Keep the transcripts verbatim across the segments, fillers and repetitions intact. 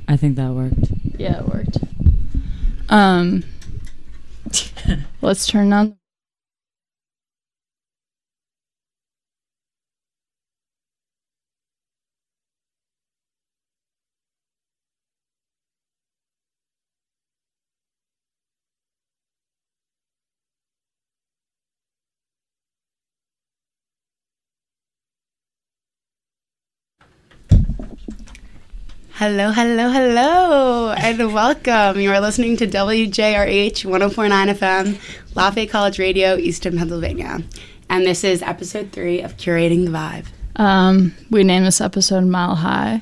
I think that worked. Yeah, it worked. Um, let's turn on. Hello, hello, hello, and welcome. You are listening to W J R H one oh four point nine F M, Lafayette College Radio, Easton, Pennsylvania. And this is episode three of Curating the Vibe. Um, we named this episode Mile High.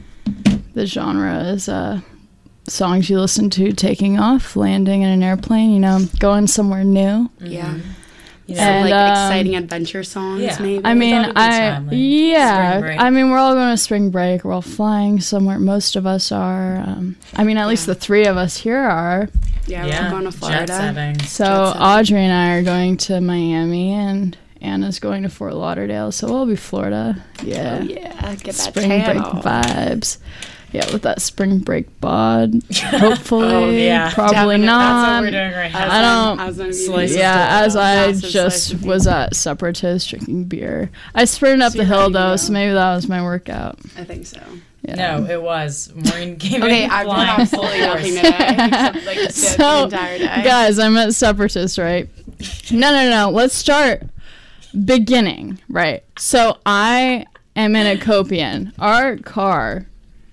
The genre is uh, songs you listen to taking off, landing in an airplane, you know, going somewhere new. Mm-hmm. Yeah. You know, And, like um, exciting adventure songs, yeah. maybe. I mean, thought it'd be I time, like yeah, spring break. I mean, we're all going to spring break. We're all flying somewhere. Most of us are. Um, I mean, at least Yeah. the three of us here are. yeah, yeah. we're going to Florida. Jet setting. So Jet setting. Audrey and I are going to Miami, and Anna's going to Fort Lauderdale. So we'll be Florida. Yeah, Oh, yeah, get that spring tan break off. vibes. Yeah, with that spring break bod. Hopefully, Oh, yeah. probably Definitely. not. That's what we're doing right I, was now. I on- don't- I was on Slice video. of Yeah, as I Massive slice just of was at Separatist drinking beer. I sprinted up So the you're hill ready to though, go. so maybe that was my workout. I think so. Yeah. No, it was. Maureen came Okay, in I've been flying full absolutely nothing force. today. Except, like, sit So, the entire day. guys, I'm at Separatist, right? No, no, no. Let's start beginning, right? So I am in a Copian. Our car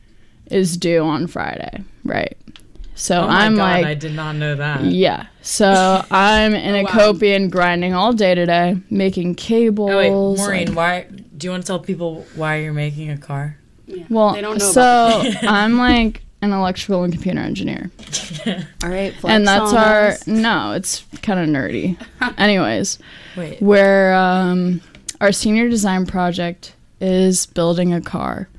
is due on Friday, right? So Oh my I'm God, like, I did not know that. yeah. So I'm in Oh, a wow. Copian grinding all day today, making cables. Oh, wait, Maureen, like- why do you want to tell people why you're making a car? Yeah, well, they don't know so about I'm like an electrical and computer engineer. All right, flex And that's on our us. no, it's kind of nerdy. Anyways, Wait. where um, our senior design project is building a car.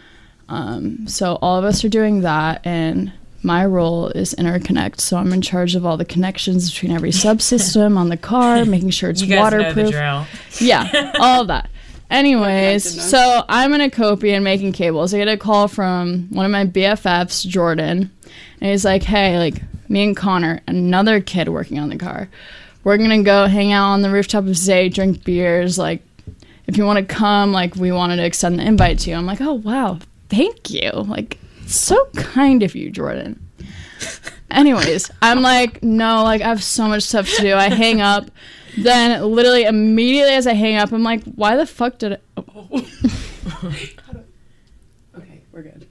Um, so all of us are doing that, and my role is interconnect. So I'm in charge of all the connections between every subsystem on the car, making sure it's You guys know the waterproof. drill. Yeah, all of that. Anyways, connectedness. so I'm in a Copian making cables. I get a call from one of my B F Fs, Jordan, and he's like, hey, like, me and Connor, another kid working on the car, we're gonna go hang out on the rooftop of Zay, drink beers, like, if you want to come, like, we wanted to extend the invite to you. I'm like, oh, wow, thank you. Like, so kind of you, Jordan. Anyways, I'm like, no, like, I have so much stuff to do. I hang up. Then, literally, immediately as I hang up, I'm like, why the fuck did I... Oh. Okay, we're good.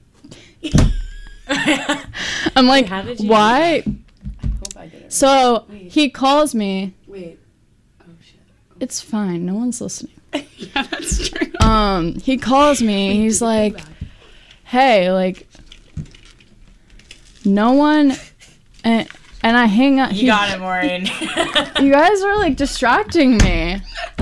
I'm like, how did you- why? I hope I did it. So, Wait. he calls me. Wait. Oh, shit. It's fine. No one's listening. Yeah, that's true. Um, he calls me. He's like, hey, like, no one... And, and I hang up. You he- got it, Maureen. You guys are like distracting me.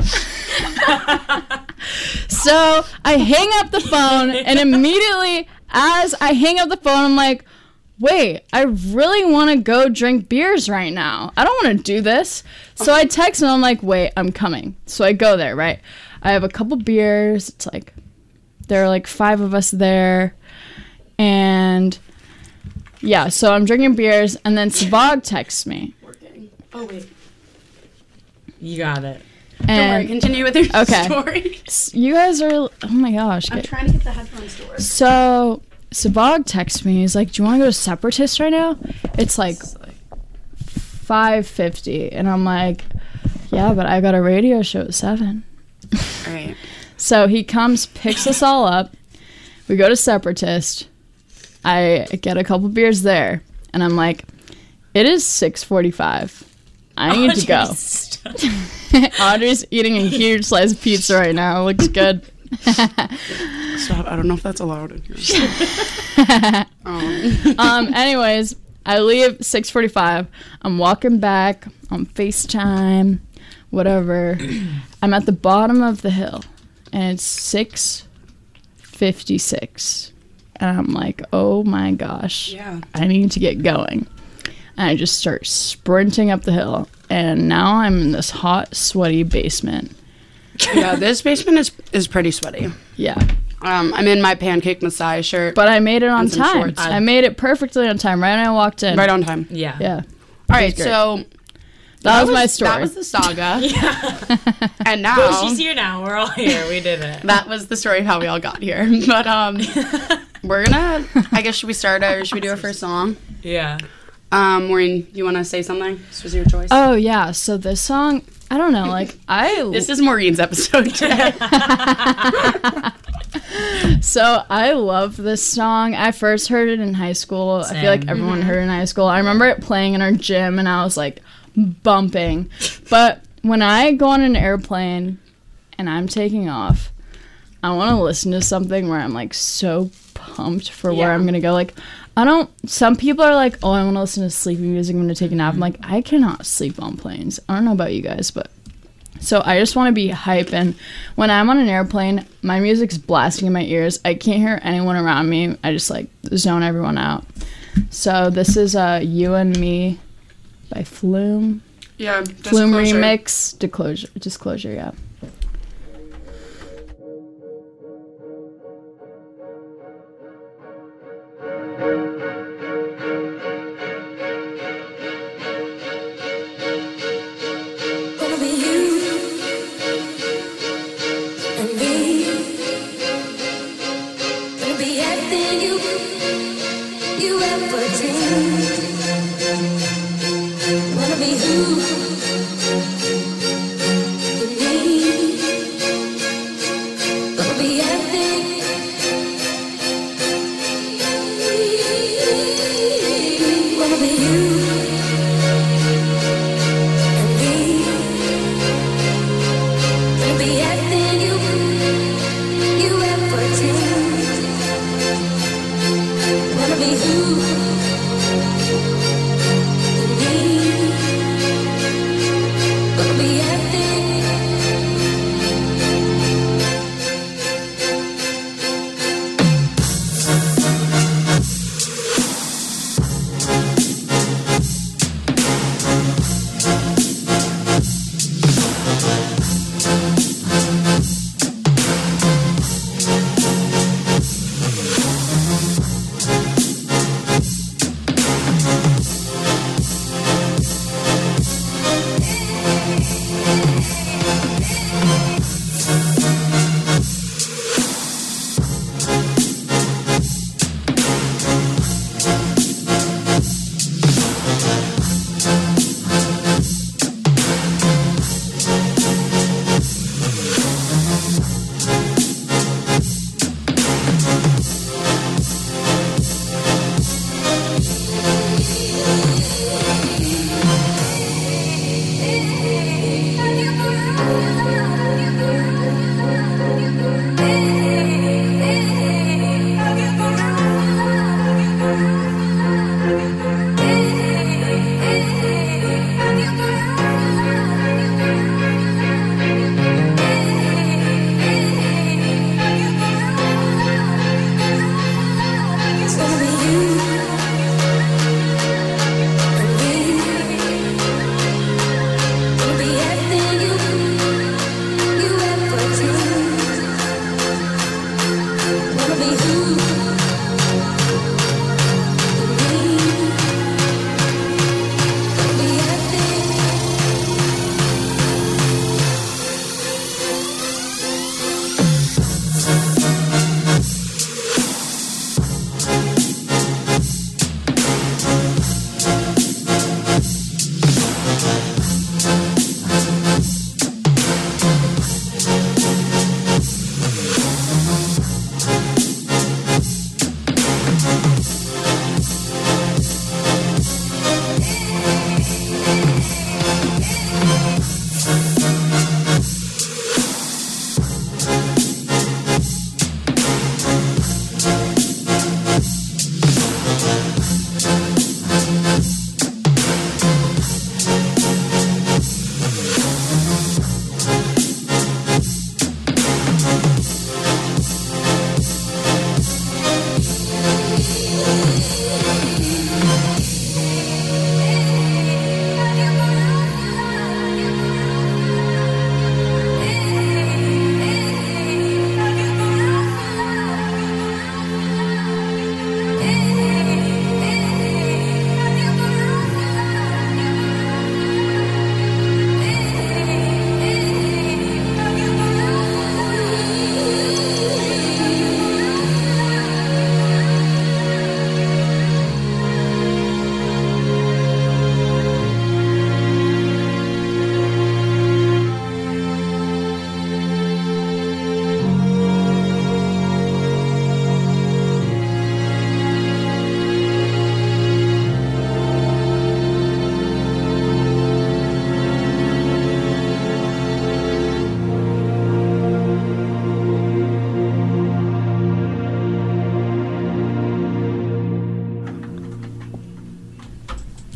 So I hang up the phone, and immediately as I hang up the phone, I'm like, wait, I really want to go drink beers right now. I don't want to do this. So I text him, I'm like, wait, I'm coming. So I go there, right? I have a couple beers. It's like, there are like five of us there. And yeah, so I'm drinking beers, and then Savag texts me. Working. Oh, wait. You got it. Don't worry, And continue with your Okay. story. s- you guys are, oh my gosh. I'm okay. trying to get the headphones to work. So Savag texts me. He's like, do you want to go to Separatist right now? It's like five fifty. And I'm like, yeah, but I got a radio show at seven. All right. So he comes, picks us all up. We go to Separatist. I get a couple beers there. And I'm like, it is six forty-five. I need to go. Audrey's eating a huge slice of pizza right now. Looks good. Stop. I don't know if that's allowed in here. um, um, anyways, I leave six forty-five. I'm walking back on FaceTime, whatever. I'm at the bottom of the hill, and it's six fifty-six. And I'm like, oh my gosh, yeah. I need to get going. And I just start sprinting up the hill. And now I'm in this hot, sweaty basement. Yeah, this basement is is pretty sweaty. Yeah. Um, I'm in my Pancake Messiah shirt. But I made it on And some time. shorts. I made it perfectly on time, right when I walked in. Right on time. Yeah. Yeah. All right, great. so That, was, my story. That was the saga. Yeah. And now Well, she's here now. We're all here. We did it. that was the story of how we all got here. But um, we're gonna. I guess should we start? Or should we do our first song? Yeah. Um, Maureen, you want to say something? This was your choice. Oh, yeah. So this song, I don't know. Like, I. This is Maureen's episode today. So I love this song. I first heard it in high school. I feel like Same. everyone heard it in high school. I remember it playing in our gym, and I was like bumping. But when I go on an airplane and I'm taking off, I want to listen to something where I'm like so pumped for where Yeah. I'm gonna go. Like, I don't. Some people are like, "Oh, I want to listen to sleepy music. I'm gonna take a nap." I'm like, I cannot sleep on planes. I don't know about you guys, but. So I just want to be hype, and when I'm on an airplane, my music's blasting in my ears. I can't hear anyone around me. I just like zone everyone out. So this is uh, "You and Me" by Flume. Yeah, Flume Disclosure. remix. Disclosure. Disclosure. Yeah. Gonna be you and me. Gonna be everything you you ever dreamed. Wanna be who you need. Gonna be everything. Wanna be you. Gonna be everything you, you ever dreamed. Wanna be who you need. Gonna be everything.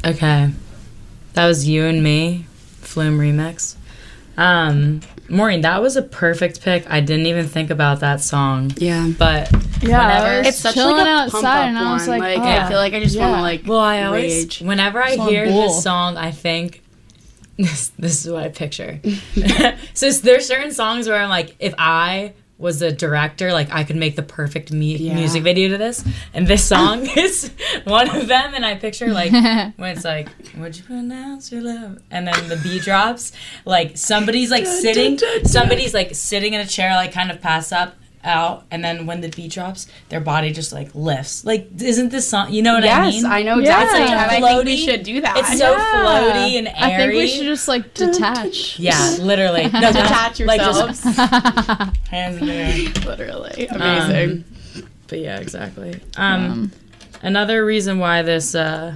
Okay. That was You and Me, Flume remix. Um, Maureen, that was a perfect pick. I didn't even think about that song. Yeah. But Yeah, whenever I was It's such chilling like a outside, pump up and I was one. like, Like, oh, I feel like I just want yeah. to like well, I always rage. whenever I It's on hear bull. this song, I think this this is what I picture. So there's certain songs where I'm like, if I was a director, like I could make the perfect mu- Yeah. music video to this, and this song is one of them. And I picture like when it's like, "Would you pronounce your love?" and then the beat drops, like somebody's like sitting, somebody's like sitting in a chair, like kind of pass up out, and then when the beat drops, their body just like lifts. Like, isn't this song? You know what I Yes, mean? I know Yeah. exactly. It's And like I think we floaty. should do that. It's so Yeah. floaty and airy. I think we should just like detach. Yeah, literally. No, detach like, yourselves. just hands in the air. Literally amazing. But yeah, exactly. Um, Um, another reason why this uh,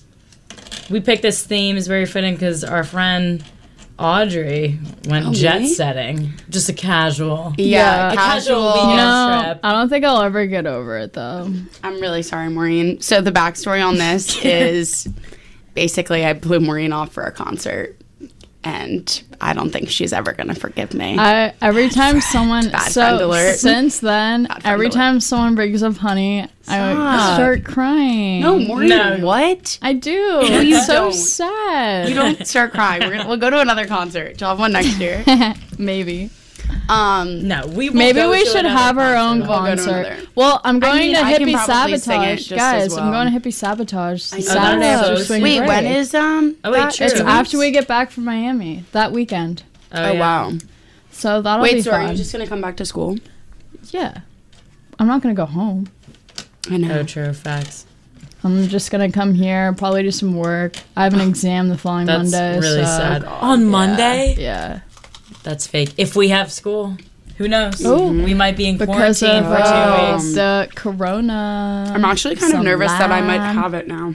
we picked this theme is very fitting because our friend Audrey went Oh, jet really? setting. Just a casual. yeah, Yeah. casual. Casual weekend. No, trip. I don't think I'll ever get over it though. I'm really sorry, Maureen. So the backstory on this is basically I blew Maureen off for a concert, and I don't think she's ever gonna forgive me. I every time someone Bad friend so alert. since then Bad friend every alert. time someone brings up Honey, I Stop. start crying. no, Maureen, No. what? I do. you It's so don't. sad. You don't start crying. We're gonna, we'll go to another concert. You'll have one next year. Maybe. Um, No, we will Maybe go we to should another have our own concert. We'll go to concert. another. Well, I'm going mean, to I can Hippie probably sing it Sabotage, just as guys. I'm well. going to Hippie Sabotage I know. Saturday Oh, after so spring wait, break. when is um? Oh, wait, that? true. It's Two after we get back from Miami that weekend. Oh, Oh yeah. wow. So that'll Wait, be so fun. are you just gonna come back to school? Yeah. I'm not going to go home. I know. Oh, true. Facts. I'm just going to come here, probably do some work. I have an exam the following That's Monday. really so- sad. On Monday? Yeah. That's fake. If we have school, who knows? Ooh. We might be in Because quarantine of for two uh, weeks. the corona. I'm actually kind of Some nervous that I might lamb. have it now.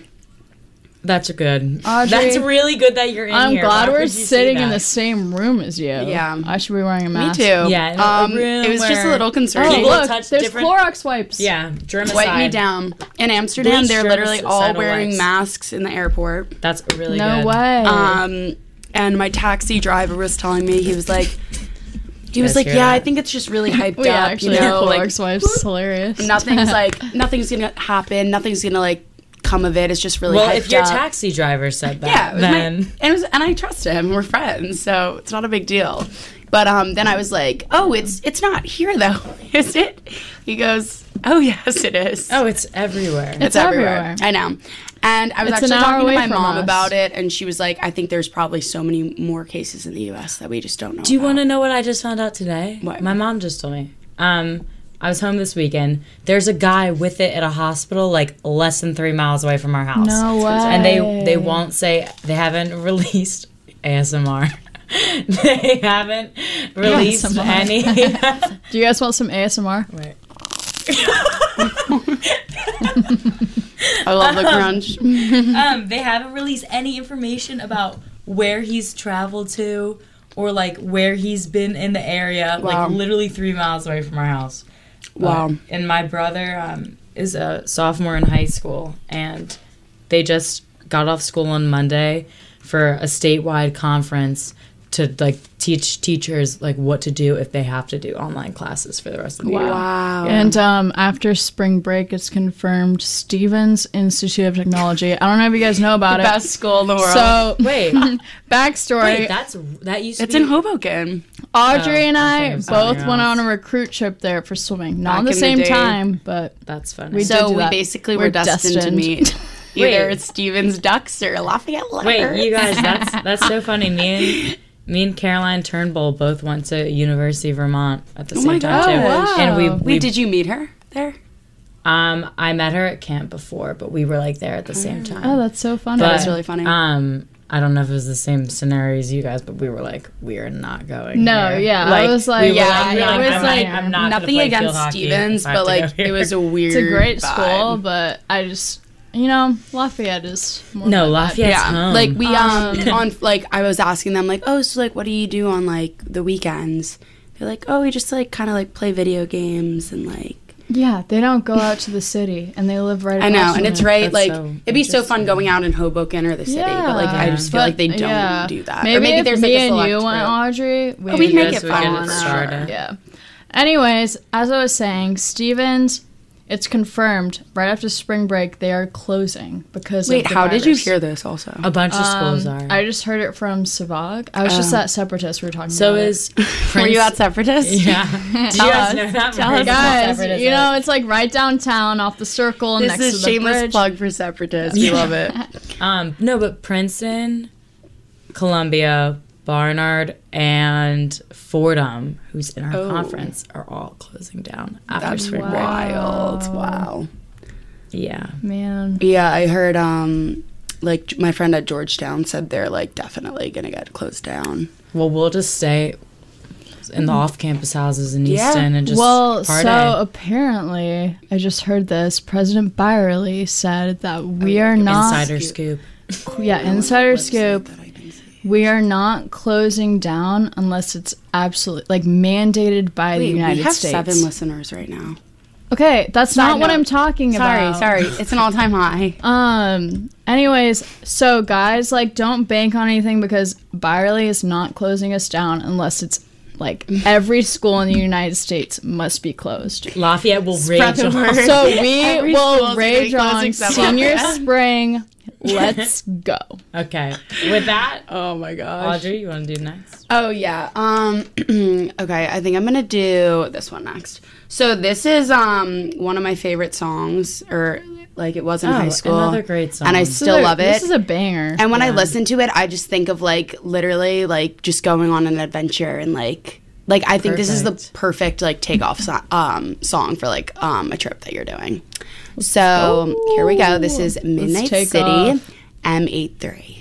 That's good. Audrey, That's really good that you're in I'm here. glad Why we're would you say sitting in that? the same room as you. Yeah. I should be wearing a Me mask. too. Yeah, in a Um, room it was just a where- little Oh, concerning. People look, touch there's different- Clorox wipes. Yeah, germicide. Wipe me down. In Amsterdam, Bleach they're literally germicidal all wearing wipes. masks in the airport. That's really No good. way. Um, and my taxi driver was telling me, he was like, he was guys like, hear yeah, I that? think it's just really hyped we up. actually you have know, like Clorox wipes. It's hilarious. nothing's like nothing's gonna happen. Nothing's gonna like come of it. It's just really Well, hyped if your up. taxi driver said that, Yeah, it was my- then and, it was, and I trust him. We're friends, so it's not a big deal. But um, then I was like, "Oh, it's it's not here though, is it?" He goes, "Oh yes, it is. oh, it's everywhere. It's everywhere. I know." And I was It's an actually hour talking to away my from mom us. about it, and she was like, "I think there's probably so many more cases in the U S that we just don't know." Do you about. want to know what I just found out today? What? My mom just told me. Um, I was home this weekend. There's a guy with it at a hospital, like less than three miles away from our house. No way. And they they won't say they haven't released A S M R. They haven't released A S M R. any. Do you guys want some A S M R? Wait. I love the crunch. um, they haven't released any information about where he's traveled to or like where he's been in the area. Wow. Like literally three miles away from our house. Wow. But- and my brother um, is a sophomore in high school, and they just got off school on Monday for a statewide conference to like teach teachers like what to do if they have to do online classes for the rest of the year. Wow. And um, after spring break, it's confirmed Stevens Institute of Technology. I don't know if you guys know about the it. best school in the world. So, Wait, backstory. wait, that's that used to it's be in Hoboken. Audrey Oh, and I I think it was both somewhere went else. on a recruit trip there for swimming. Not Back at the in the same day. time, but That's funny. We So did do we that. basically We're were destined, to destined. meet either Wait. Stevens Ducks or Lafayette Letters. Wait, you guys, that's that's so funny. Me and me and Caroline Turnbull both went to University of Vermont at the Oh same my time gosh. too. Oh, And we, wow. we Wait, did you meet her there? um I met her at camp before, but we were like there at the same time. oh, that's so funny. That But, is really funny. Um, I don't know if it was the same scenario as you guys, but we were like, we are not going. No, here. yeah, I was like- we were Yeah, like, it no, was I'm like not, I'm not gonna Nothing play field against hockey Stevens, if I have but to like go it here. was a weird. it's a great vibe. school, but I just, you know, Lafayette is more No, my vibe. Lafayette's Yeah, home. like we um Um, on like I was asking them like, oh, so like what do you do on like the weekends? They're like, oh, we just like kind of like play video games and like Yeah, they don't go out to the city, and they live right. I know, across and from it's it. right. That's like so it'd be so fun interesting. going out in Hoboken or the city, but like I just feel But, like they don't yeah. do that. Maybe, or maybe if there's me like a and select you went, group. Audrey, we Oh, we'd make Yes, it we get fun. it for started. sure. Yeah. Anyways, as I was saying, Stevens, it's confirmed right after spring break they are closing because Wait, of the how did you virus. hear this? Also, A bunch of schools Um, are. I just heard it from Savag. I was just Oh. at Separatist. We were talking so about is were Prince. you at Separatist? Yeah. Do you Tell guys us. know that? Tell Marie? us. it. Guys, Separate is you know, it. it's like right downtown off the circle This next is to the shameless bridge. plug for Separatist. We love it. Um, no, but Princeton, Columbia, Barnard, and Fordham, who's in our Oh. conference, are all closing down after That's spring break. wild. Wow. Yeah. Man. Yeah, I heard. Um, like my friend at Georgetown said they're like definitely gonna get closed down. Well, we'll just stay in the off-campus houses in Yeah. Easton and just Well, party. so apparently, I just heard this. President Byerly said that we are not. Insider scoop. Yeah, insider Website scoop. that I can see. We are not closing down unless it's absolutely like mandated by Wait, the United we have States. seven listeners right now. Okay, that's Side not what note. I'm talking Sorry, about. sorry. It's an all-time high. Um. Anyways, so guys, like, don't bank on anything because Byerly is not closing us down unless it's like every school in the United States must be closed. Lafayette will Spread rage the on. word. So we Every will school's rage gonna be closed on except senior Lafayette. spring. Let's go. Okay. With that, Oh my gosh. Audrey, you want to do next? Oh yeah. Um okay, I think I'm going to do this one next. So this is um one of my favorite songs, or like it was in Oh, high school. another great song. And I This still love it. This is a banger. And when I Yeah. listen to it, I just think of like literally like just going on an adventure and like like I think this is the Perfect. perfect like takeoff so- um song for like um a trip that you're doing. So here we go. This is Midnight take City, off. M eighty-three.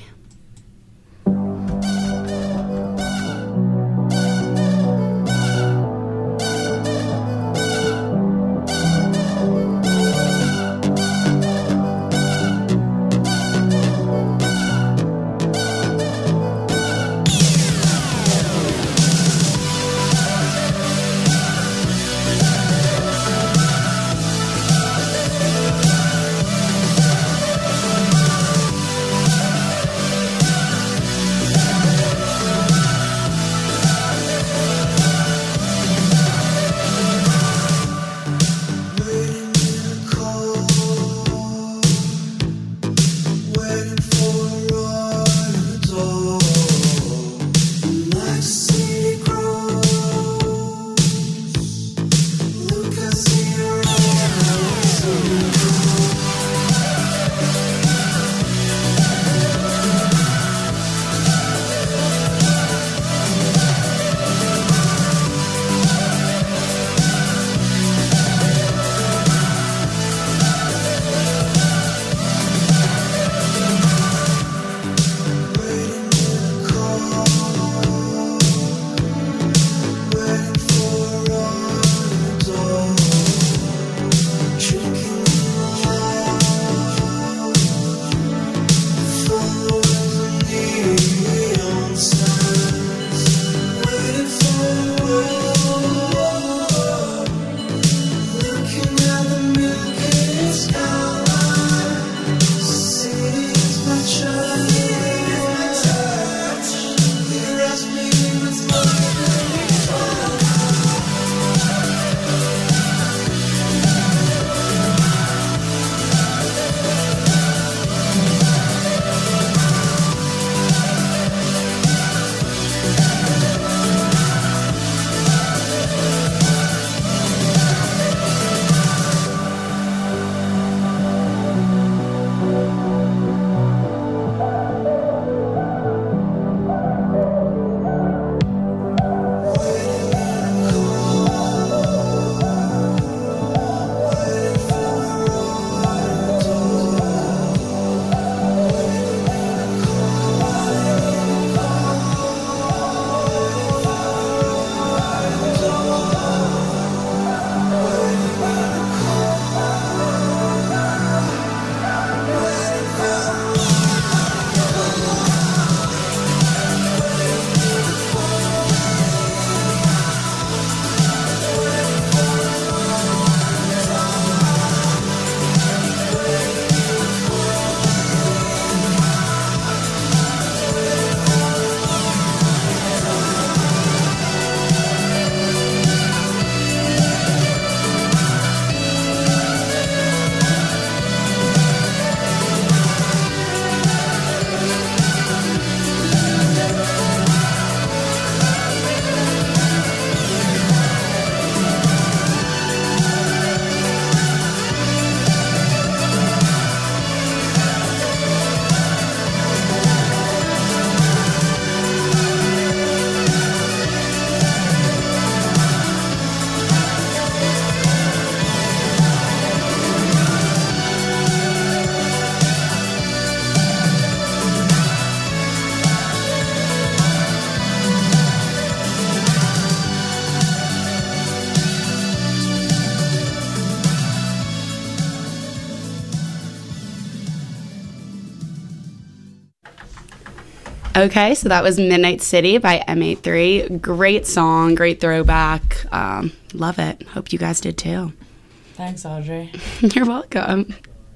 Okay, so that was Midnight City by M eighty-three. Great song, great throwback. Um, love it. Hope you guys did too. Thanks, Audrey. You're welcome.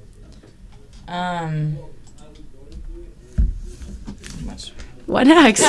Um. Much. What next?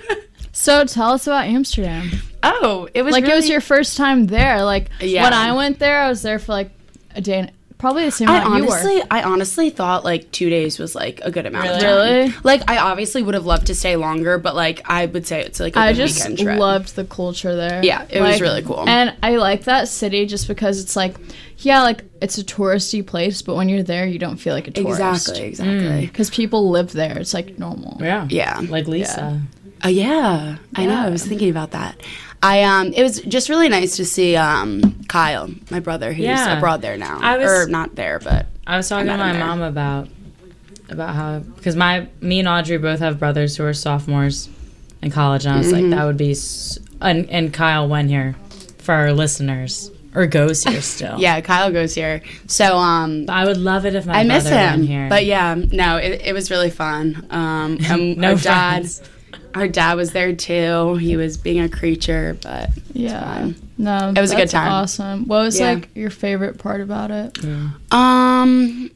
So tell us about Amsterdam. Oh, it was Like really, it was your first time there. Like Yeah. when I went there, I was there for like a day, and, probably the same I amount you were. honestly, I honestly thought like two days was like a good amount of Really? time. Really? Like I obviously would have loved to stay longer, but like I would say it's like a I good just weekend trip. loved the culture there. Yeah, it was really cool. And I like that city just because it's like, yeah, like it's a touristy place, but when you're there, you don't feel like a tourist. Exactly, exactly. Because people live there. It's like normal. Yeah. Yeah. Like Lisa. Uh, yeah, I know. I was thinking about that. I um, it was just really nice to see um, Kyle, my brother, who's Yeah. abroad there now, I was- or not there, but I was talking I to met my him there. mom about about how because my me and Audrey both have brothers who are sophomores in college, and I was Mm-hmm. like, that would be. S- and, and Kyle went here for our listeners or goes here still. yeah, Kyle goes here. So um, I would love it if my I miss brother went him, here. but yeah, no, it, it was really fun. Um, and No our dad, friends. our dad was there too. He was being a creature, but Yeah. fine. No, It was a good that's time. Awesome. What was Yeah. like your favorite part about it? Um,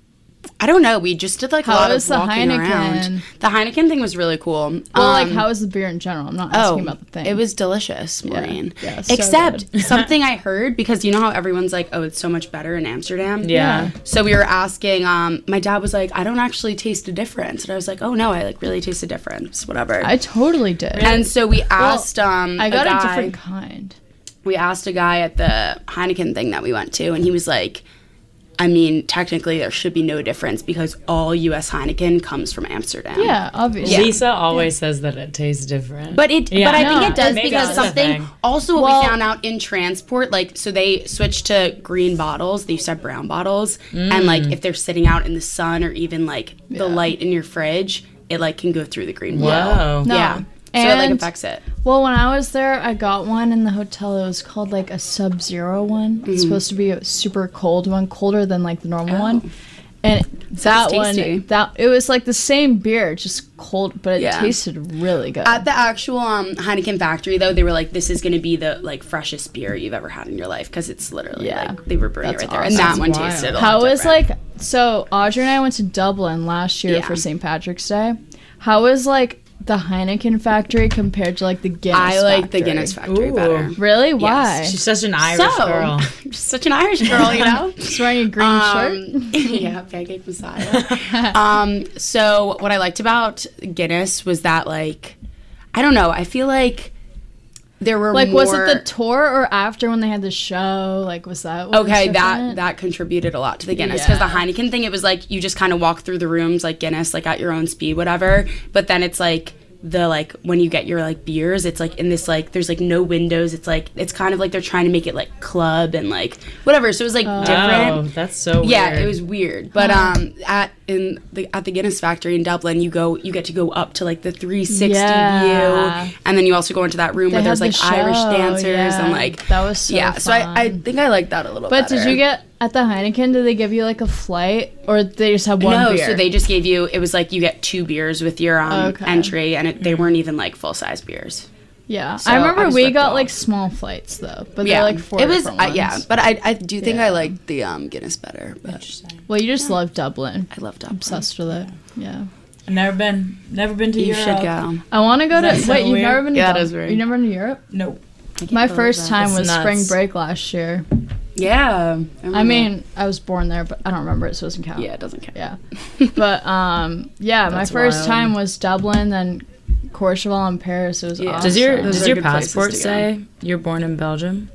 I don't know. We just did like a How lot was of the walking Heineken? around. The Heineken thing was really cool. Well, like Um, how was the beer in general? I'm not Oh, asking about the thing. it was delicious, Maureen. Yeah, so Except good. something I heard, because you know how everyone's like, oh, it's so much better in Amsterdam? yeah. So we were asking, um, my dad was like, I don't actually taste a difference. And I was like, oh no, I like really taste a difference, whatever. I totally did. and so we asked um, I got a, a, guy, different kind. we asked a guy at the Heineken thing that we went to, and he was like, I mean, technically there should be no difference because all U S Heineken comes from Amsterdam. Yeah, obviously. Lisa always says that it tastes different. But it, Yeah. but I No, think it does maybe because that's the something. thing. Also, what Well- we found out in transport, like, so they switched to green bottles. They used to have brown bottles, and like if they're sitting out in the sun or even like the Yeah. light in your fridge, it like can go through the green Whoa. bottle. No. Yeah, so it like And- affects it. Well, when I was there, I got one in the hotel. It was called like a Sub Zero one. Mm-hmm. It's supposed to be a super cold one, colder than like the normal Oh. one. And that tasty. one, that it was like the same beer, just cold, but it Yeah. tasted really good. At the actual um, Heineken factory, though, they were like, "This is going to be the like freshest beer you've ever had in your life," because it's literally Yeah. like they were brewing it That's right there, awesome. and that That's one wild. tasted a lot How was different. like so? Audrey and I went to Dublin last year Yeah. for Saint Patrick's Day. How was like the Heineken factory compared to like the Guinness? I like factory? the Guinness factory Ooh. better. Really? Why? She's such an Irish so, girl. just such an Irish girl, you know. Just wearing a green shirt. Um, yeah, pancake messiah. um, so what I liked about Guinness was that like, I don't know, I feel like there were Like, more, was it the tour or after when they had the show? Like, was that what was okay, that different? that contributed a lot to the Guinness because Yeah. the Heineken thing, it was like you just kind of walk through the rooms like Guinness, like at your own speed, whatever. But then it's like the like when you get your like beers, it's like in this like there's like no windows. It's like it's kind of like they're trying to make it like club and like whatever. So it was like Oh, different. that's so weird. Yeah, it was weird. But um, at in the at the Guinness factory in Dublin, you go you get to go up to like the three sixty Yeah. view, and then you also go into that room They where there's had like the Irish show, dancers yeah. and like That was so yeah. So I, I fun. think I like that a little. But better. did you get at the Heineken? Did they give you like a flight, or they just have one no, beer? so they just gave you. It was like you get two beers with your um, Okay. entry, and it, they weren't even like full size beers. yeah. so I I remember just we ripped got off. like small flights though, but Yeah, they're like four it was different uh, ones. yeah. But I I do think Yeah. I like the um, Guinness better. But Interesting. Well, you just love Dublin. I love Dublin. Obsessed with it. Yeah. I've never been, never been to You Europe. should go. I want to go to. Is that so wait, you've weird? never been to? Yeah, it Dub- is weird. You've never been to Europe? Nope. My first time It's was nuts. spring break last year. Yeah. I remember. mean, I was born there, but I don't remember it, so it doesn't count. yeah, it doesn't count. Yeah. But um, yeah, my That's first wild. time was Dublin, then Courchevel and Paris. It was Yeah. awesome. Does your Those does are your good places passport to go. say you're born in Belgium?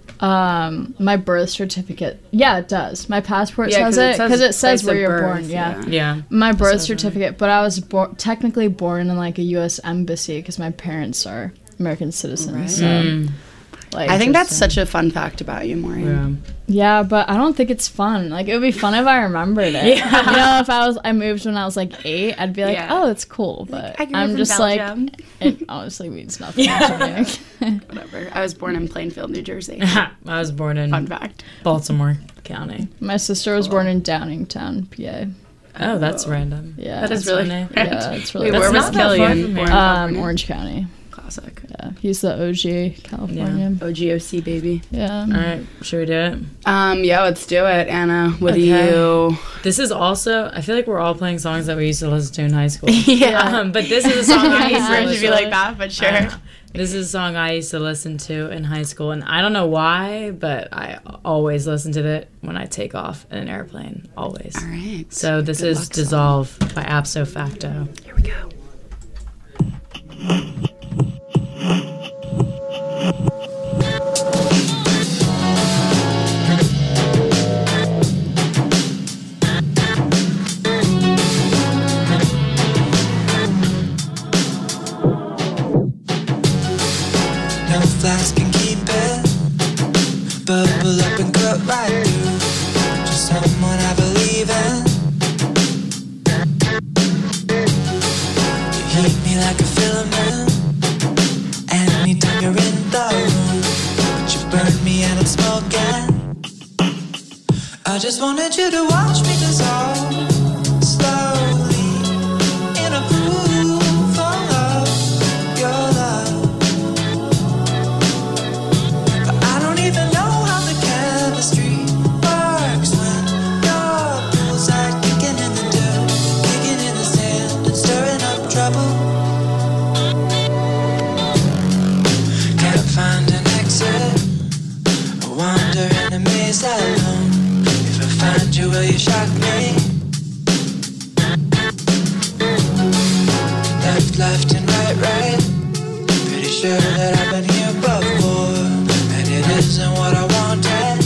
um my birth certificate? Yeah, it does. My passport Yeah, says 'cause it it says because it says place where of you're birth, born. Yeah. yeah. Yeah. My birth says it. certificate, but I was bo- technically born in like a U S embassy because my parents are American citizens. Right. So, Mm. like, I think that's such a fun fact about you, Maureen. Yeah. yeah, but I don't think it's fun. Like, it would be fun if I remembered it. Yeah. You know, if I was I moved when I was like eight, I'd be like, Yeah. oh, it's cool. But I grew up I'm in just Belgium. like, it honestly means nothing to me. Whatever. I was born in Plainfield, New Jersey. I was born in Fun fact. Baltimore County. My sister was born in Downingtown, P A. Oh, that's random. Yeah, That is That's really my name. yeah, it's really Wait, where That's was not that far Killian from born? here. um California? Orange County. Classic. Yeah, he's the O G Californian. O G O C baby. Yeah. All right, should we do it? Um, yeah, let's do it, Anna. What do Okay. you? This is also, I feel like we're all playing songs that we used to listen to in high school. Yeah. Um, but this is a song I used to For it listen to be like that, but sure. Uh, This is a song I used to listen to in high school, and I don't know why, but I always listen to it when I take off in an airplane. Always. All right. So this Good is luck, song. Dissolve by Apso Facto. Here we go. No flask can keep it. Bubble up and cut right through. Just someone I believe in. You heat me like a filament. Anytime you're in the room, but you burn me and I'm smoking. I just wanted you to watch me dissolve slowly in a groove of your love. I don't even know how the chemistry works when your poolside kicking in the dirt, kicking in the sand and stirring up trouble. Can't find an exit. I wander in a maze alone. If I find you, will you shock me? Left, left and right, right. Pretty sure that I've been here before, and it isn't what I wanted.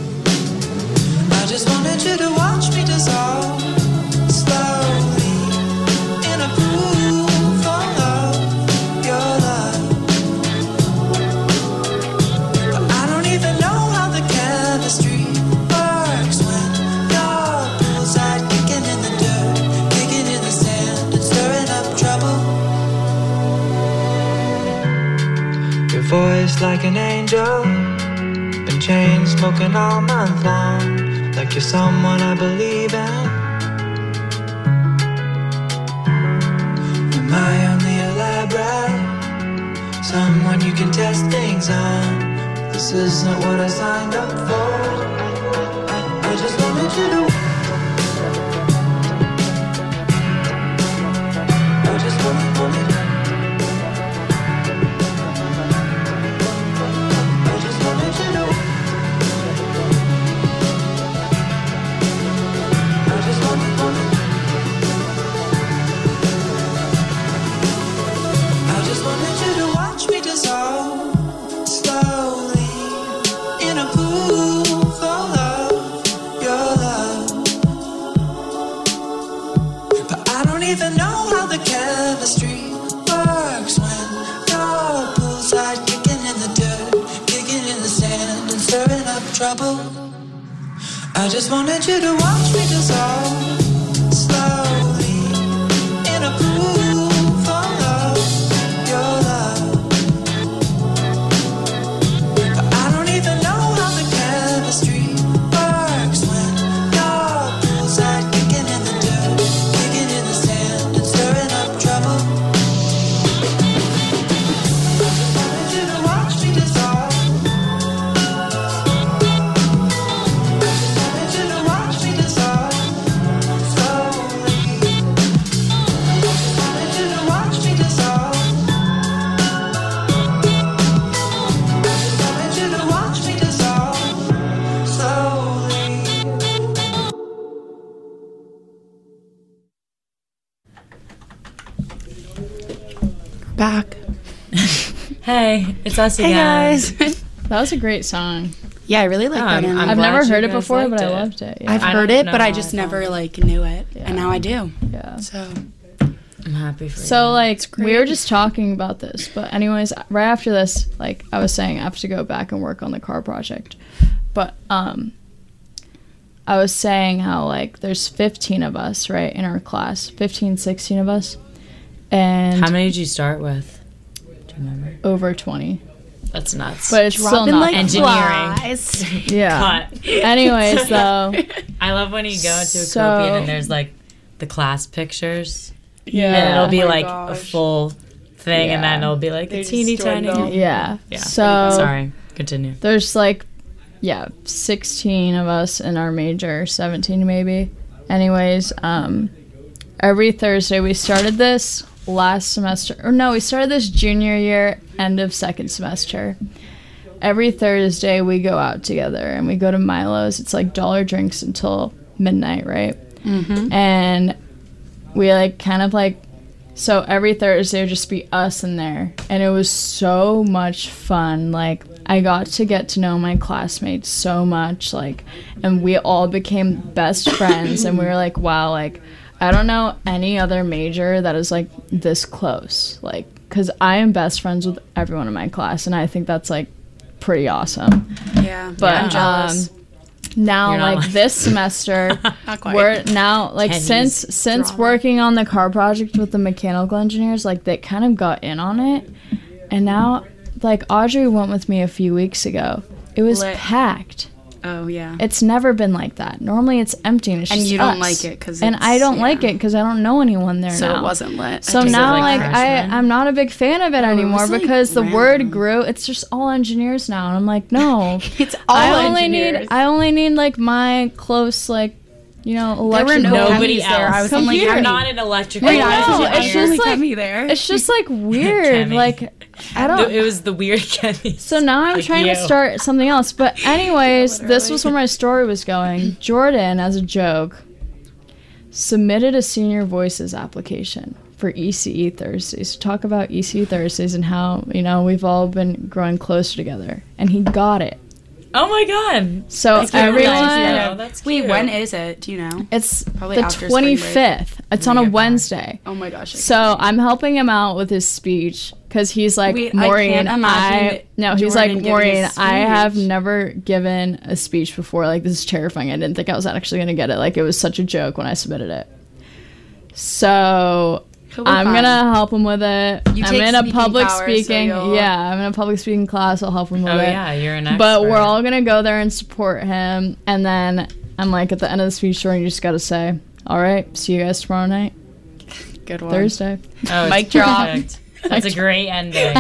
I just wanted you to watch me dissolve slowly in a groove of your love. But I don't even know how the chemistry works when your poolside kicking in the dirt, kicking in the sand and stirring up trouble. Your voice like an angel, been chain smoking all month long, like you're someone I believe in. Am I only elaborate? Someone you can test things on. This isn't what I signed up for. I just wanted you to. I just wanted, wanted. I just wanted you to. I just wanted, wanted. I just wanted you to watch me dissolve slowly in a pool full of your love. But I don't even know how the chemistry works when your poolside kicking in the dirt, kicking in the sand and stirring up trouble. I just wanted you to watch me dissolve slowly in a pool full of your love. But I don't even know how the chemistry works when your poolside kicking in the dirt, kicking in the sand and stirring up trouble. I just wanted you to watch me dissolve. I just wanted you to watch me dissolve slowly. I just wanted you to watch me dissolve. I just wanted you to watch me dissolve slowly. Back. Hey, it's us Hey again. guys. That was a great song. Yeah, I really like Oh, that. I'm- Anna. I'm I've glad never you heard it guys before, liked but I it. loved it. Yeah. I've I heard don't it, but know I how just I never felt. like knew it, Yeah. and now I do. yeah. So I'm happy for you. So like we were just talking about this, but anyways, right after this, like I was saying, I have to go back and work on the car project. But um, I was saying how like there's fifteen of us, right, in our class, fifteen, sixteen of us, and how many did you start with? Do you remember? over twenty. That's nuts. But it's still dropping not like engineering. flies. yeah. Cut. Anyways, though, I love when you go into a So- Copian and there's like the class pictures. Yeah. And it'll be Oh my like a gosh. full thing, and Yeah. then it'll be like They a just teeny tiny. dwindle. Yeah. Yeah. So Sorry, continue. there's like, yeah, sixteen of us in our major, seventeen maybe. Anyways, um, every Thursday we started this last semester, or no, we started this junior year, end of second semester. Every Thursday we go out together and we go to Milo's. It's like dollar drinks until midnight, right? Mm-hmm. And we like kind of like, so every Thursday would just be us in there. And it was so much fun. Like, I got to get to know my classmates so much. Like, and we all became best friends. And we were like, wow, like, I don't know any other major that is like this close. Like, because I am best friends with everyone in my class. And I think that's like pretty awesome. Yeah. But I'm jealous. um, now, You're not like like- this semester, Not quite. we're now like Kenny's since since drama. working on the car project with the mechanical engineers, like they kind of got in on it, and now like Audrey went with me a few weeks ago. It was Lit. packed. Oh yeah. It's never been like that. Normally, it's empty and it's And just you don't us. like it 'cause and it's- I don't yeah. like it because I don't know anyone there so now. it wasn't lit. So Is it, now, like, like, I, freshman? I'm not a big fan of it anymore was, like, because the random. word grew. It's just all engineers now, and I'm like, no, It's all I only engineers. need, I only need like my close, like, you know, There were electrical. no Nobody Hemis there. else. I was like, Computer. I'm not an electrical. I Wait, I was know, like, it's I only just like- got me there. It's just like weird. Kenny. Like, I The- don't. It was the weird Kenny. So now I'm Like trying to you. start something else. But anyways, this literally. was where my story was going. Jordan, as a joke, submitted a Senior Voices application for E C E Thursdays to talk about E C E Thursdays and how, you know, we've all been growing closer together. And he got it. Oh my god. So can't everyone, realize Oh, that's Wait, cute. when is it? Do you know? it's Probably the after spring break. twenty-fifth. It's When on we a get back. Wednesday. Oh my gosh. I So I'm helping him out with his speech because he's like, Wait, I Maureen, can't imagine I, no, he's Jordan like, giving a Maureen, I have speech." never given a speech before. Like, this is terrifying. I didn't think I was actually going to get it. Like, it was such a joke when I submitted it. So He'll be I'm fine. going to help him with it. You I'm take in a speaking public power, so speaking. you'll- yeah, I'm in a public speaking class. I'll help him with Oh it. yeah, you're an expert. But we're all going to go there and support him. And then I'm like, at the end of the speech, Jordan, you just got to say, all right, see you guys tomorrow night, Good one. Thursday. Oh, it's Mic drop. perfect. That's a great ending.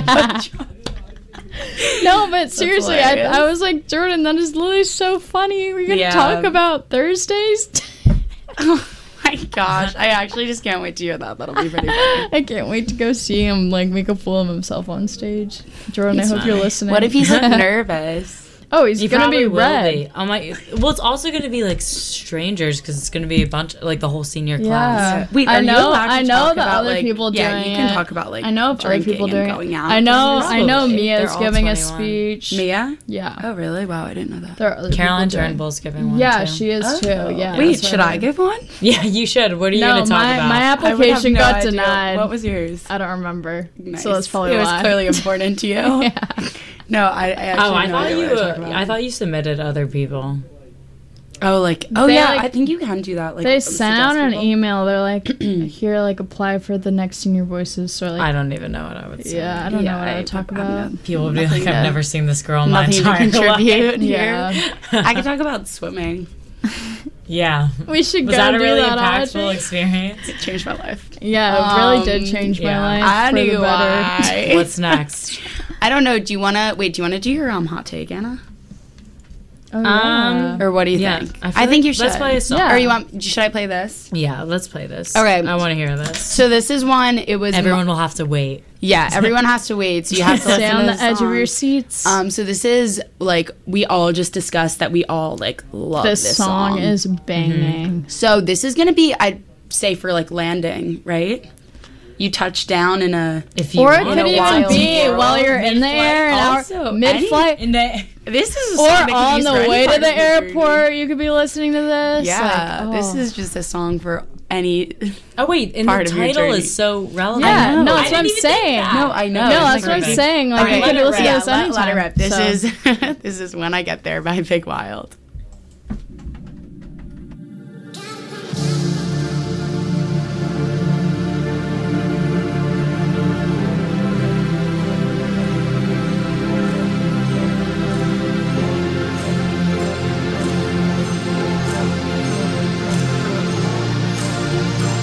No, but seriously, I, hilarious. I was like, Jordan, that is literally so funny. We're gonna Yeah. talk about Thursdays. Oh my gosh. I actually just can't wait to hear that. That'll be pretty funny. I can't wait to go see him like make a fool of himself on stage. Jordan, I hope you're listening. What if he's like nervous? Oh, he's You gonna probably be will red. be. Oh my! Well, it's also going to be like strangers because it's going to be a bunch, like the whole senior Yeah. class. Wait, I are you know. allowed to I know talk that about, other like- people doing yeah, you can it. talk about, like, I know of other drinking people and doing going it. out. I know. Probably. I know They're Mia's all giving a twenty-one. speech. Mia? Yeah. Oh, really? Wow, I didn't know that. There are other Caroline people doing- Turnbull's giving one. Yeah, too. she is too. Yeah. Wait, that's what should I I heard. give one? Yeah, you should. What are you No, going to talk my about? my I would have application no got idea. denied. What was yours? I don't remember. Nice. So that's probably it was why. clearly important to you. Yeah. No, I, I actually oh, I no thought idea you. what you're talking about. I thought you submitted other people. Oh, like oh They, yeah, like- I think you can do that. Like They suggest sent out an people. email. They're like, here, like, apply for the next Senior Voices. So, like, I don't even know what I would say. yeah, I don't Yeah, know what I I- would talk I'm about. not- People would be Nothing like, I've to- never seen this girl in my Nothing to entire contribute life. Yeah. here. I could talk about swimming. Yeah. We should Was go that a do really that, impactful Audrey. experience? It changed my life. Yeah, it really did Um, change yeah. my life for the better. Anyway. What's next? I don't know. Do you want to wait? Do you want to do your um hot take, Anna? Oh, yeah. Or what do you Yeah, think? I feel I, think like- you should. let's play a song. Yeah. Or you want? Should I play this? Yeah, let's play this. Okay. I want to hear this. So this is one. It was Everyone will have to wait. Yeah, everyone has to wait. So you have to Stay listen on to the the edge of song. your seats. Um, so this is like we all just discussed that we all like love this, this, song, is banging. So this is gonna be, I'd say, for like landing, right? You touch down in a. If you Or it want could a even wild be world. while you're in the air, an hour, Also, mid-flight, in the This is a or song that can be on used the for any way to part the of your journey. airport. You could be listening to this. Yeah, Like, this oh. is just a song for any. Oh wait, and Part the of your title journey. is so relevant. Yeah, I know. no, I that's what I'm didn't even think saying. that. No, I know. No, It's that's like what I'm crazy. saying. Like, Okay, you could let it listen to yeah, this let, anytime. let it rip. This so. is this is When I Get There by Big Wild. Thank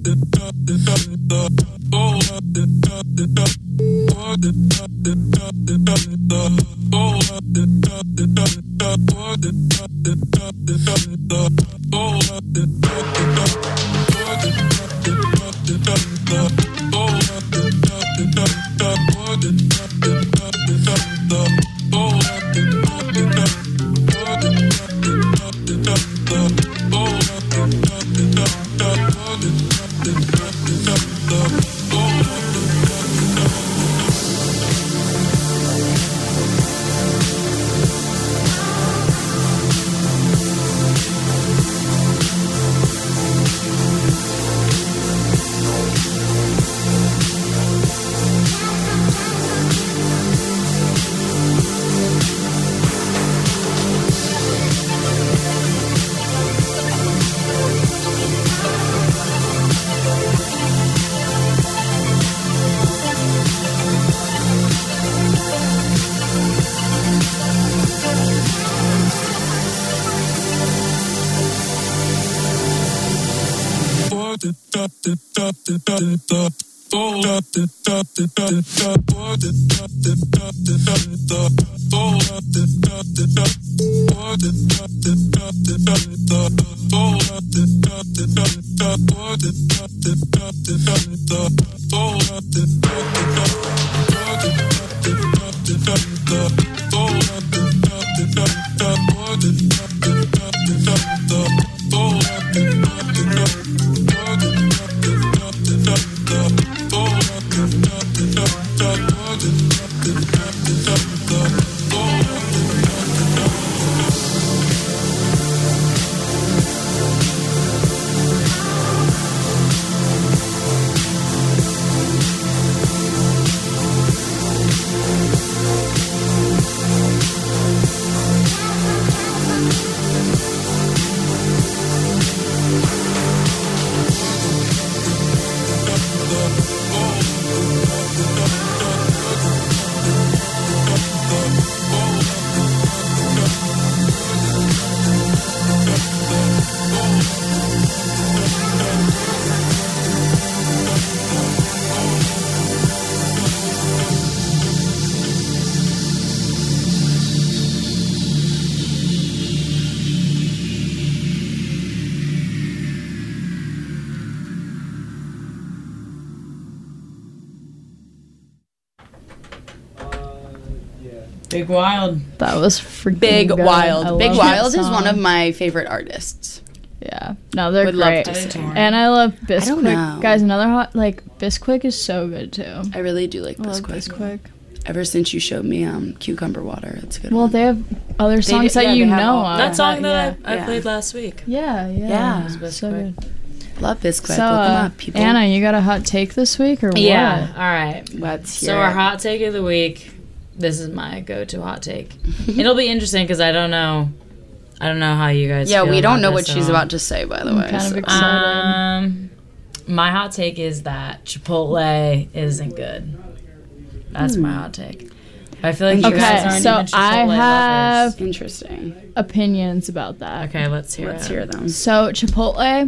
Big Wild. That was freaking Big good. Wild. I Big love Wild that is one song. of my favorite artists. Yeah. No, they're Would love great. to sing. And I love I don't Bisquick. know. Guys, another hot, like, Bisquick is so good too. I really do like I love Bisquick. Bisquick. Ever since you showed me um, Cucumber Water, it's a good. Well, one. they have other songs did- that yeah, you they have know all- of. That song that yeah. I, I Yeah. played last week. Yeah, yeah. Yeah. So Bisquick. good. Love Bisquick. So, Look 'em uh, up, people. Anna, you got a hot take this week or what? Yeah. All right. Let's hear So our it. hot take of the week. This is my go-to hot take. It'll be interesting because I don't know. I don't know how you guys. Yeah, feel we don't about know what this she's at all. about to say, by the I'm way. kind of so- excited. Um, my hot take is that Chipotle isn't good. That's my hot take. I feel like you Okay, guys aren't so even Chipotle I have- lovers. Interesting. Opinions about that. Okay, let's hear Let's it. hear them. So Chipotle,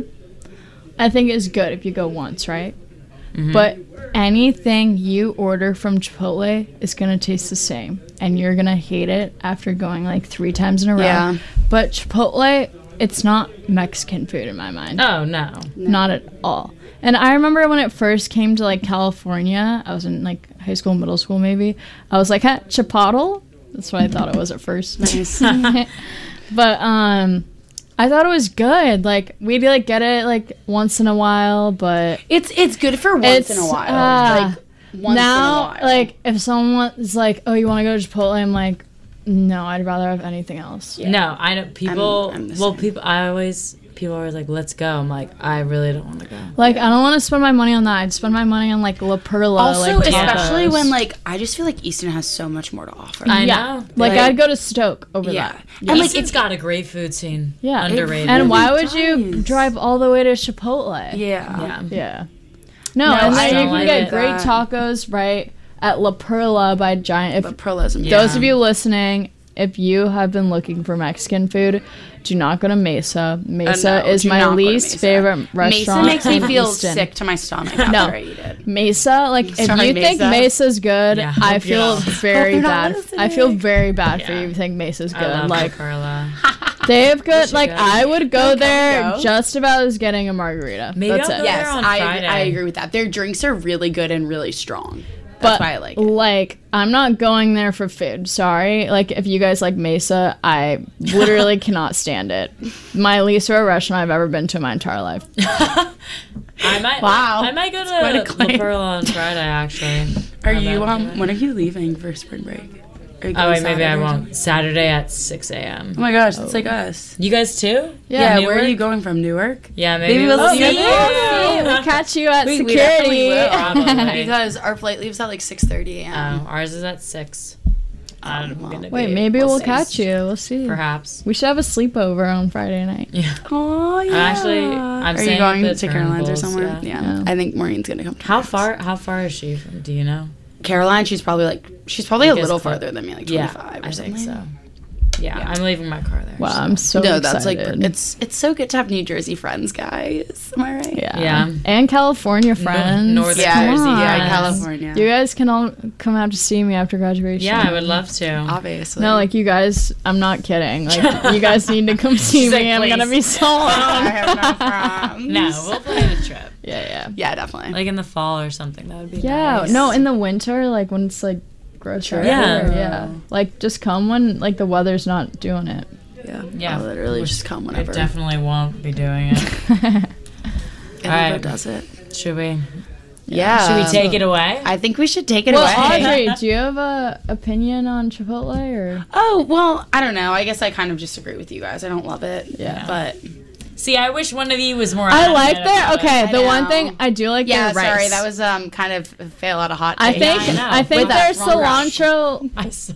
I think is good if you go once, right? Mhm. But anything you order from Chipotle is gonna taste the same, and you're gonna hate it after going like three times in a row. Yeah. But Chipotle, it's not Mexican food in my mind. Oh no. Not at all. And I remember when it first came to like California, I was in like high school, middle school maybe. I was like, huh, Chipotle? That's what I thought it was at first. Nice. But um I thought it was good. Like we'd like get it like once in a while, but It's it's good for once in a It's, while. uh, like once now in a while. like if someone's like, "Oh, you want to go to Chipotle?" I'm like, "No, I'd rather have anything else." No, I know people. I'm the well, same. people. I always people are always like, "Let's go." I'm like, I really don't want to go. Like I don't want to spend my money on that. I'd spend my money on like La Perla. also, like, especially tacos. when like I just feel like Easton has so much more to offer. I yeah. know. Like, Like- I'd go to Stoke over yeah. that. And like Easton's it's got a great food scene. Yeah. It Underrated. And really why would you does. drive all the way to Chipotle? yeah. Yeah. Yeah. No, No, and I then you don't can like get it. great That- tauthos right at La Perla by Giant. If But Perla's Yeah. those of you listening, if you have been looking for Mexican food, do not go to Mesa. Mesa Uh, no, is do my not go to least Mesa. favorite restaurant. Mesa makes me in feel Houston. sick to my stomach after No. I eat it. Mesa, like if Sorry, you think Mesa. Mesa's good, Yeah, I hope you're feel not. very Hope you're not bad. I feel listening. very bad for Yeah. you if you think Mesa's I good. love Like Perla. they have good. should Like go. I would go can we there go? just about as getting a margarita. Maybe That's I'll it. go Yes, there on I, Friday. I agree with that. Their drinks are really good and really strong. That's But why I like it. like I'm not going there for food. Sorry. Like if you guys like Mesa, I literally cannot stand it. My least favorite restaurant I've ever been to in my entire life. I might. Wow. I might go quite a to claim. La Perla on Friday. Actually. Are How you about um? that? When are you leaving for spring break? Are you Oh going wait, maybe I Saturday or won't. something? Saturday at six a.m. Oh my gosh, that's like us. You guys too? Yeah, where are Newark? you going from? Newark? Yeah, maybe, Maybe we'll we'll see see you. you. We'll catch you at We- we definitely security. will. Probably. Because our flight leaves at like six thirty a.m. Oh, ours is at six. I'm well. gonna Wait, be- maybe we'll we'll see. catch you. We'll see. Perhaps. We should have a sleepover on Friday night. Yeah. Oh yeah. actually- I'm Are you staying going at the to Caroline's or Turnbulls, somewhere? yeah. Yeah. Yeah. I think Maureen's gonna come. To How ours. far? How far is she from? Do you know? Caroline, she's probably like she's probably a Like, little is clo- farther than me, like Yeah, twenty-five or I something. think so. Yeah, Yeah. I'm leaving my car there. Wow, so. I'm so no, excited. that's like it's it's so good to have New Jersey friends, guys. Am I right? yeah. Yeah. And California friends. Northern Yeah, Come Jersey, on. yeah, friends. California. You guys can all come out to see me after graduation. Yeah, I would love to. Obviously. No, like you guys, I'm not kidding. Like you guys need to come see She's me. like, I'm "Please." gonna be so I alone. have no problems. No, we'll plan a trip. Yeah, yeah. Yeah, definitely. Like in the fall or something. That would be Yeah, nice. no, in the winter, like when it's like gross out. Yeah. Yeah, yeah. Like just come when like the weather's not doing it. yeah, Yeah. I'll literally just come I whenever. definitely won't be doing it. It never Alright. does it. Should we? Yeah. Should we take it away? I think we should take it Well, away. Audrey, do you have a opinion on Chipotle or? Oh well, I don't know. I guess I kind of just agree with you guys. I don't love it. Yeah. But See, I wish one of you was more. I like adamant their about okay. it. The I one know. thing I do like yeah, their rice. sorry, that was um kind of a fail out of hot. I take. think I know. I think With their that wrong rush. cilantro, I s-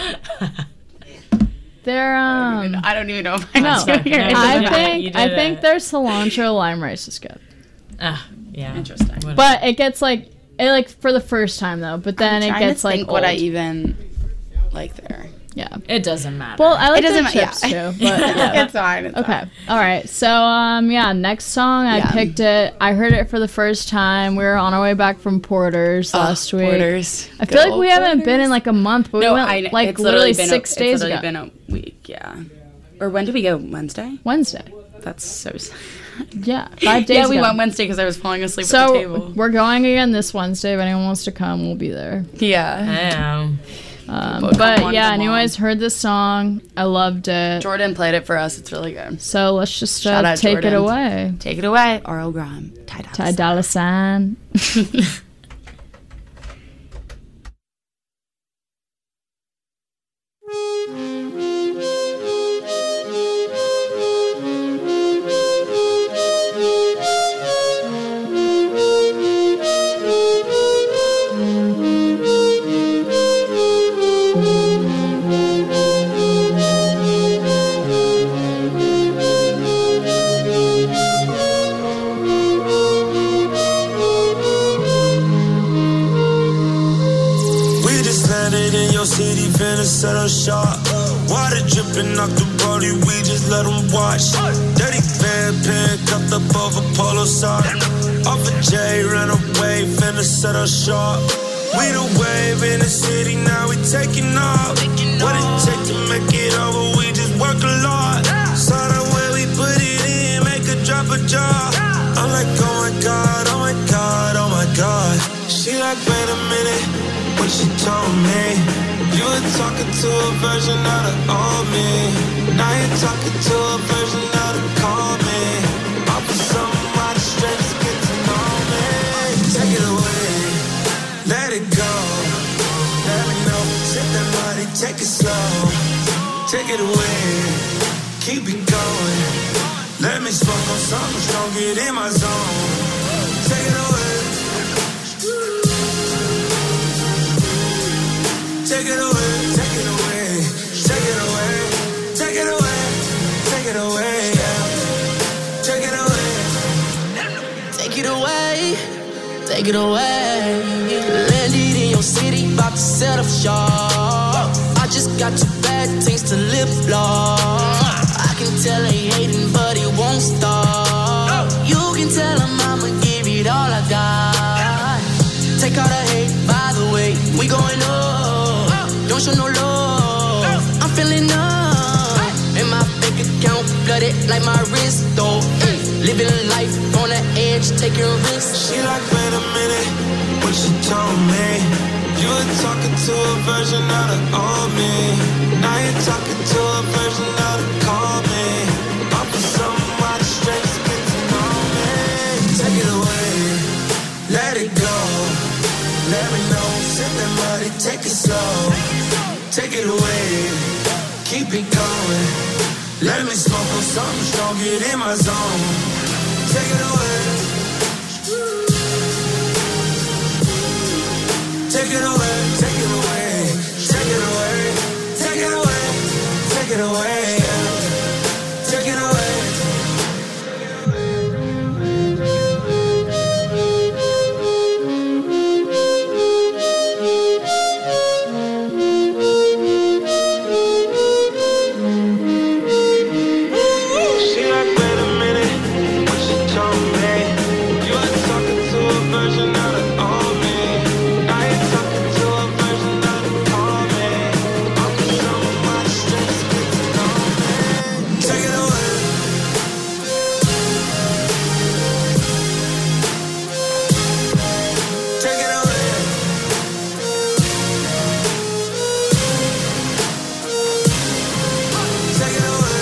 their um. I don't even know if I No, know. fine. No, you I did it. You think did I think it. their cilantro lime rice is good, Ah, yeah. Interesting. Whatever. but it gets like it like for the first time though. But then I'm it trying gets to like think what I old. even like there. Yeah. it doesn't matter. Well, I like It doesn't their ma- chips yeah. too. But yeah. It's fine. It's Okay. fine. All right. So um yeah, next song I Yeah. picked it. I heard it for the first time. We were on our way back from Porter's last week. Porters. I feel like we haven't been in like a month, but No, we went I like it's literally been six a, days it's ago. literally been a week. Yeah. Or when did we go? Wednesday. Wednesday. That's so sad. Yeah, five days Yeah, we ago. went Wednesday because I was falling asleep at the So table. we're going again this Wednesday. If anyone wants to come, we'll be there. Yeah. I know. Um, Come but on, yeah, come anyways, heard this song. I loved it. Jordan played it for us. It's really good. So let's just Shout uh, out take it Jordan. away. Take it away, R L. Grime. Ty Dolla Ty Sign. Dolla Sign. We just landed in your city, finna set up shop. Water dripping off the body, we just let them watch. Dirty band pen, cupped up over polo sock. Off a J, ran away, finna set up shop. We the wave in the city, now we taking off. What it take to make it over, we just work a lot. Saw the way we put it in, make a drop a jaw. I'm like, oh my god, oh my god, oh my god. She like, wait a minute, what she told me. You were talking to a version of the old me. Now you're talking to a version of the call me. I'll be somebody strangers get to know me. Take it away, let it go. Let me know, sip that money, take it slow. Take it away, keep it going. Let me smoke on something strong, get in my zone. Take it away. Take it away, take it away, take it away, take it away, take it away, yeah. Take it away. Take it away, take it away. Landed in your city, about to set up shop. I just got two bad things to lip lock. I can tell he hating, but he won't stop. You can tell him I'ma give it all I got. Take all the hate, by the way, we going up. Don't show no love, I'm feeling up. And my bank account flooded like my wrist, though. Living life on the edge, taking risks. She like, wait a minute, what you told me? You were talking to a version of the old me. Now you're talking to a version of the call me. I'm for somebody straight to get to know me. Take it away, let it go. Let me know, sip that money, take it slow. Take it away, keep it going. Let me smoke on something strong, get in my zone. Take it away. Take it away, take it away, take it away, take it away, take it away, take it away. She like, wait a minute, what you told me? You were talking to a version of the old me. Now you're talking to a version of the call me. I'm for somebody straight to get to know me. Take it away. Take it away. Take it away.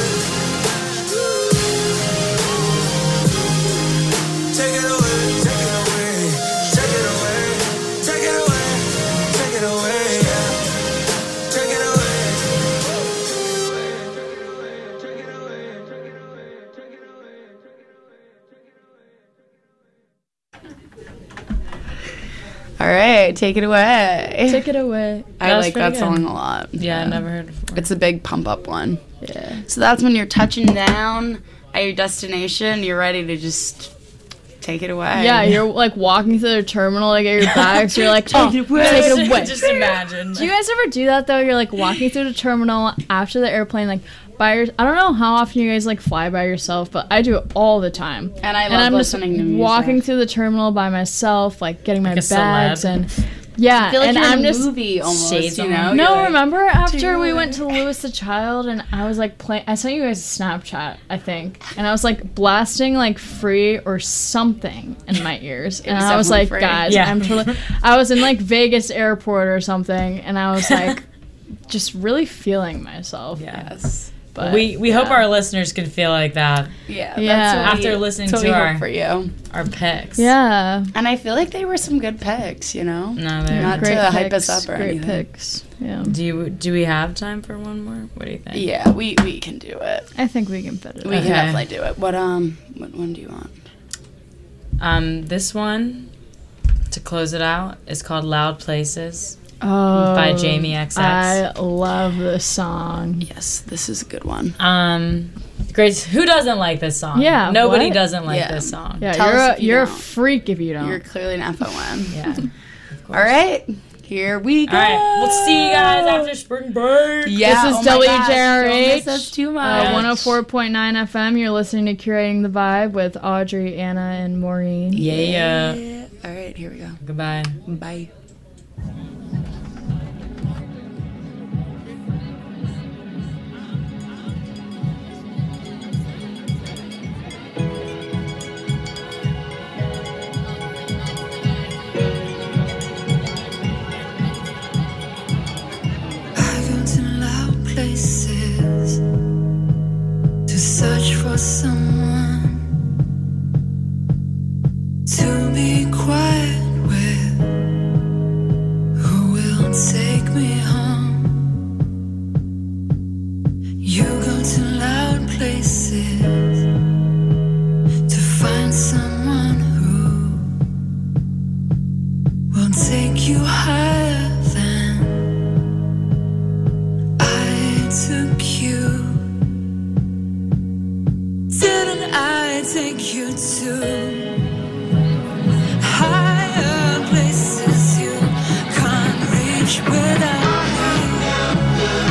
Take it away, take it away, take it away, take it away, take it away, yeah. Take it away. All right, take it away. Take it away. I That was like pretty that good. song a lot. Yeah, I never heard it before. It's a big pump up one. Yeah. So that's when you're touching down at your destination. You're ready to just take it away. Yeah, you're like walking through the terminal, like at your bags. You're like, oh, it away. take it away. Just imagine. Do you guys ever do that though? You're like walking through the terminal after the airplane, like by your. I don't know how often you guys like fly by yourself, but I do it all the time. And I love and I'm listening just to music. walking through the terminal by myself, like getting my Like a bags celeb. and yeah, I feel like and you're I'm in a just. movie almost, shades you on. know? No, You're like, remember after it we away. went to Lewis the Child and I was like playing. I sent you guys a Snapchat, I think, and I was like blasting like Free or something in my ears, and was I was definitely like, Free. guys, Yeah. I'm totally. I was in like Vegas airport or something, and I was like, just really feeling myself. Yeah. Yes. But We we hope our listeners can feel like that. Yeah. Yeah. That's what After we, listening that's to what we our- hope for you. Our picks. yeah, And I feel like they were some good picks, you know? No, they're Not great to hype picks, us up or great anything. picks. Yeah, Do you do we have time for one more? What do you think? Yeah, we, we can do it. I think we can fit it. We in. can Okay. definitely do it. What um what one do you want? Um, this one to close it out is called "Loud Places" Oh, by Jamie X X. I love this song. Yes, this is a good one. Um, great. Who doesn't like this song? Yeah, nobody what? doesn't like Yeah. this song. Yeah, Tell you're us a, if you you're a don't. freak if you don't. You're clearly an F O N. Yeah. All right, here we go. All right. We'll see you guys after spring break. Yeah, This is oh my W gosh, J R don't H, miss us too Uh, much. one oh four point nine F M. You're listening to Curating the Vibe with Audrey, Anna, and Maureen. Yeah. Yeah. All right, here we go. Goodbye. Bye. I go to loud places to search for someone to be quiet with, who will take me home. You go to loud places to find someone who will take you higher than I took you. Didn't I take you to higher places you can't reach without me?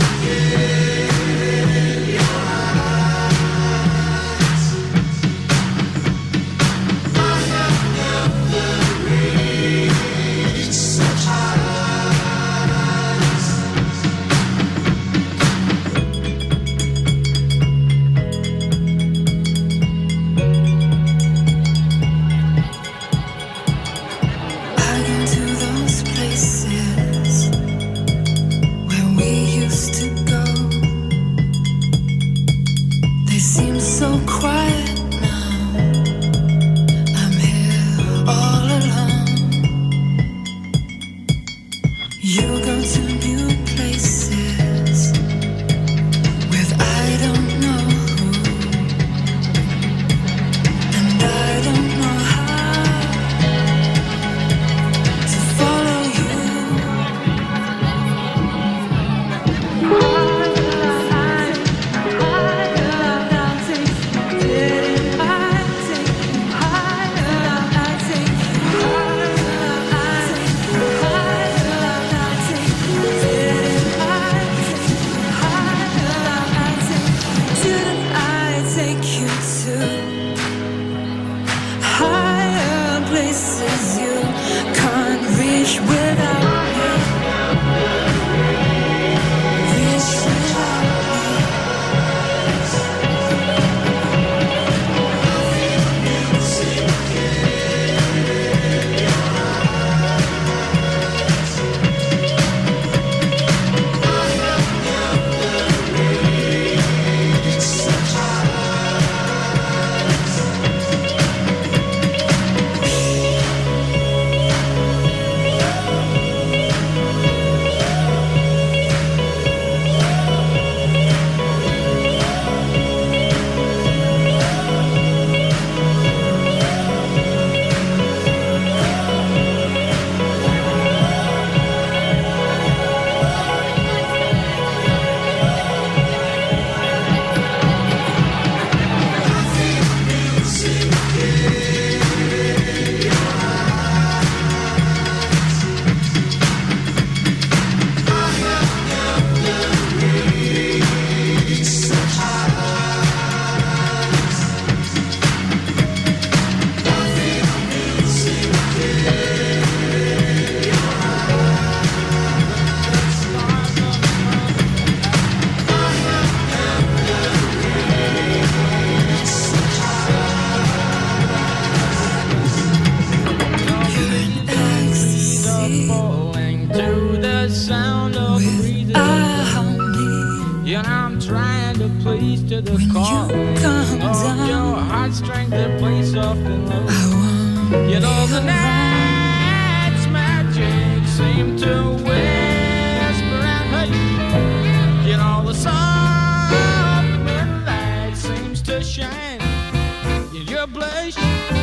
to the call of your heartstrings that play soft and low. You know the night's magic seem to whisper and hey. You know the soft midnight seems to shine in your blush.